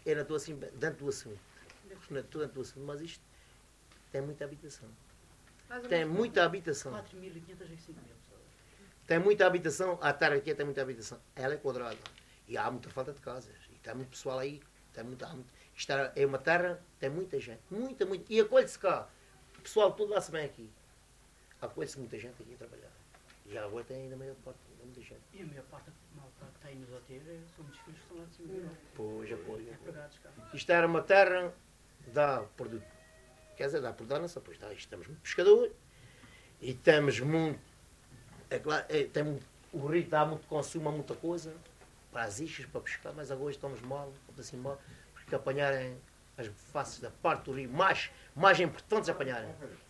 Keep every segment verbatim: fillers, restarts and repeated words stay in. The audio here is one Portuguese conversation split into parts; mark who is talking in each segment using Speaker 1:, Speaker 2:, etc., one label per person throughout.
Speaker 1: é na tua assim, dentro do assunto. Dentro do assunto, mas isto tem muita habitação. Tem muita habitação.
Speaker 2: quatro mil e quinhentas e cinco mil pessoas.
Speaker 1: Tem muita habitação, a terra aqui tem muita habitação. Ela é quadrada. E há muita falta de casas. E tem muito pessoal aí. Tem muita, há muito, isto é uma terra, tem muita gente. Muita, muita. E acolhe-se cá. O pessoal todo lá-se bem aqui. Acolhe-se muita gente aqui a trabalhar. E a rua tem ainda a maior parte, muita gente.
Speaker 2: E a maior parte da malta que está aí nos hotéis são muitos filhos que estão lá de cima.
Speaker 1: Pois, apoio.
Speaker 2: É empregados cá.
Speaker 1: Isto era uma terra, dá produto. Quer dizer, dá produção, pois dá. Estamos muito pescador. E temos muito. É claro, é, tem muito, o rio dá muito consumo a muita coisa. Para as iscas, para pescar, mas agora estamos mal, assim mal, porque apanharem as faces da parte do rio mais, mais importantes apanharem.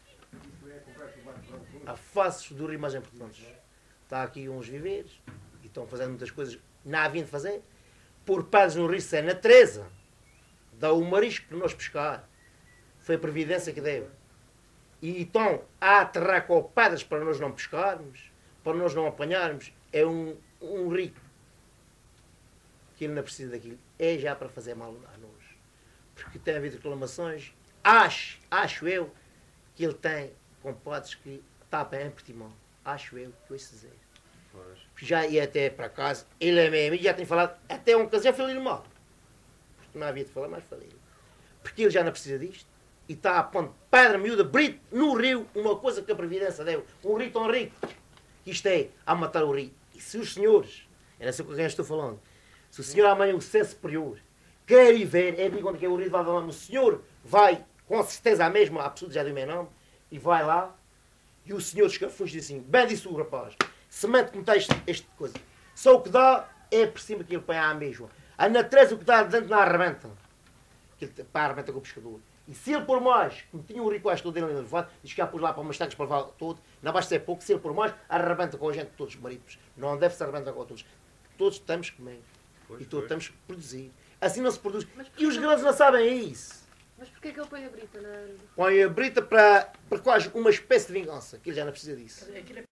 Speaker 1: As faces do rio mais importantes. Está aqui uns viveiros e estão fazendo muitas coisas, não havia de fazer. Por pedras no rio, se é na Teresa, dá o marisco para nós pescar. Foi a previdência que deu. E então, a aterrar com pedras para nós não pescarmos, para nós não apanharmos, é um, um rio. Que ele não precisa daquilo, é já para fazer mal a nós. Porque tem havido reclamações, acho, acho eu, que ele tem compadres que tapam em Portimão. Acho eu que ouço dizer. Porque já ia até para casa, ele é meu amigo, já tem falado, até um ocasião falei-lhe mal. Porque não havia de falar, mas falei. Porque ele já não precisa disto. E está a pondo pedra miúda, brito, no rio, uma coisa que a Previdência deu. Um rio tão rico. Isto é, a matar o rio. E se os senhores, era assim com quem estou falando, se o senhor amanhã, o ser superior, quer ir ver, é digo onde que é o rio, vai lá, o senhor vai, com certeza a mesma, a pessoa já deu o meu nome, e vai lá, e o senhor escafuz diz assim, bem disse o rapaz, semente como está este, este coisa. Só o que dá é por cima que ele põe à mesma. A natureza o que dá dentro não arrebenta. Que ele, para arrebenta com o pescador. E se ele por mais, como tinha o rio quase todo ele levado, diz que já pôs lá para umas tanques para levar todo, não basta ser pouco, se ele por mais, arrebenta com a gente todos os marítimos. Não deve se arrebentar com todos. Todos temos que comer. Pois, e todos temos que produzir. Assim não se produz. E os grandes não sabem isso.
Speaker 3: Mas porquê que ele põe a brita na...
Speaker 1: Põe a brita para, para quase uma espécie de vingança, que ele já não precisa disso.